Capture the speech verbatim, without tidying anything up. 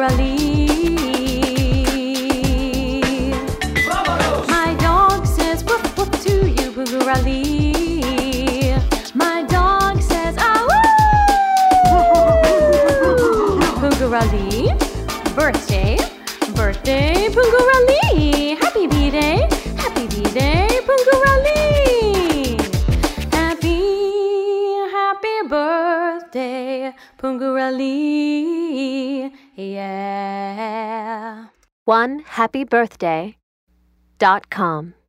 Pungurali. My dog says woof woof to you, Pungurali. My dog says ah woo. Pungurali. Birthday, birthday, Pungurali. Happy B-Day, happy B-Day, Pungurali. Happy, happy birthday, Pungurali. Yeah. one happy birthday dot com